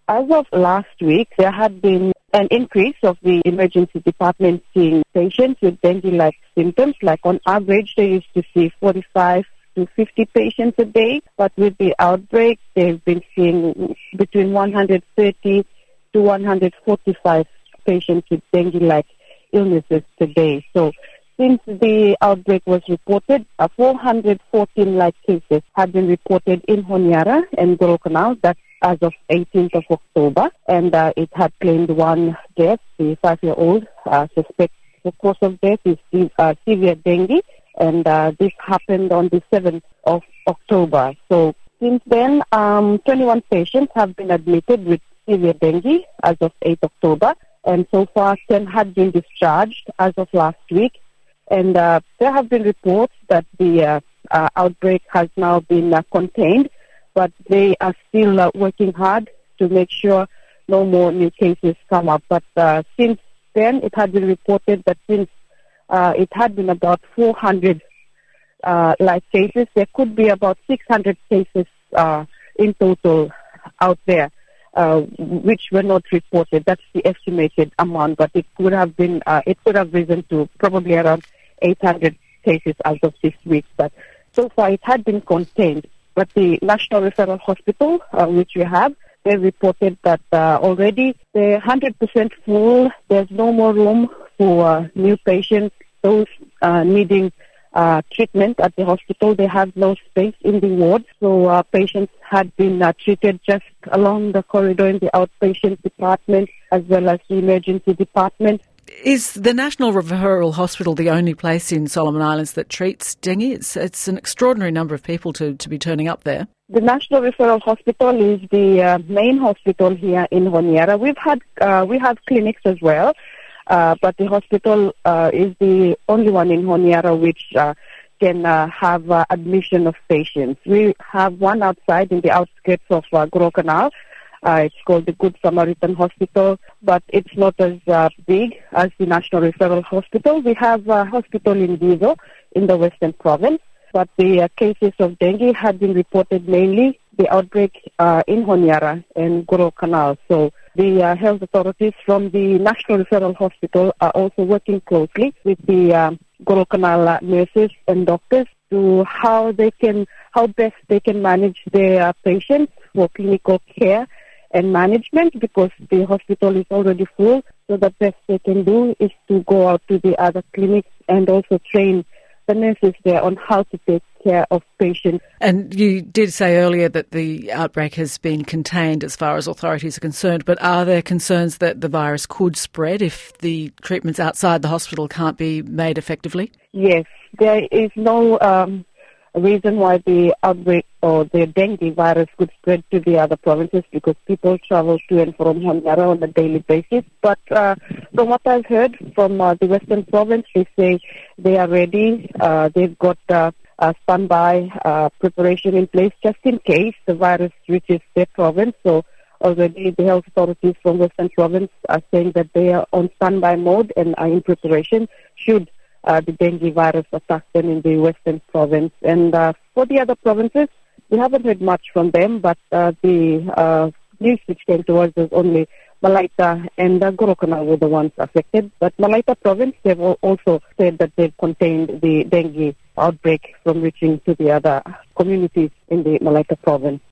As of last week, there had been an increase of the emergency department seeing patients with dengue-like symptoms. Like on average, they used to see 45 to 50 patients a day, but with the outbreak, they've been seeing between 130 to 145 patients with dengue-like illnesses today. So since the outbreak was reported, 414 cases have been reported in Honiara and Gorokanal. That's as of 18th of October. And it had claimed one death. The 5-year-old suspect the cause of death is severe dengue. And this happened on the 7th of October. So since then, 21 patients have been admitted with severe dengue as of 8th October. And so far, 10 had been discharged as of last week. And there have been reports that the outbreak has now been contained, but they are still working hard to make sure no more new cases come up. But since then, it had been reported that since it had been about 400 cases, there could be about 600 cases in total out there, which were not reported. That's the estimated amount, but it could have been, it could have risen to probably around 800 cases as of this week. But so far, it had been contained. But the National Referral Hospital, which we have, they reported that already they're 100% full. There's no more room for new patients. Those needing treatment at the hospital, they have no space in the ward. So patients had been treated just along the corridor in the outpatient department as well as the emergency department. Is the National Referral Hospital the only place in Solomon Islands that treats dengue? It's an extraordinary number of people to be turning up there. The National Referral Hospital is the main hospital here in Honiara. We have clinics as well, but the hospital is the only one in Honiara which can have admission of patients. We have one outside in the outskirts of Gorokanal. It's called the Good Samaritan Hospital, but it's not as big as the National Referral Hospital. We have a hospital in Gizo in the Western Province, but the cases of dengue had been reported mainly, the outbreak in Honiara and Gorokanal. So the health authorities from the National Referral Hospital are also working closely with the Gorokanal nurses and doctors to how best they can manage their patients for clinical care and management, because the hospital is already full. So the best they can do is to go out to the other clinics and also train the nurses there on how to take care of patients. And you did say earlier that the outbreak has been contained as far as authorities are concerned, but are there concerns that the virus could spread if the treatments outside the hospital can't be made effectively? Yes, there is no reason why the outbreak or the dengue virus could spread to the other provinces, because people travel to and from Honiara on a daily basis. But from what I've heard from the Western Province, they say they are ready. They've got a standby preparation in place just in case the virus reaches their province. So already the health authorities from Western Province are saying that they are on standby mode and are in preparation should the dengue virus attack them in the Western Province. And for the other provinces, we haven't heard much from them, but the news which came towards us only Malaita and Gorokanal were the ones affected. But Malaita Province, they've also said that they've contained the dengue outbreak from reaching to the other communities in the Malaita Province.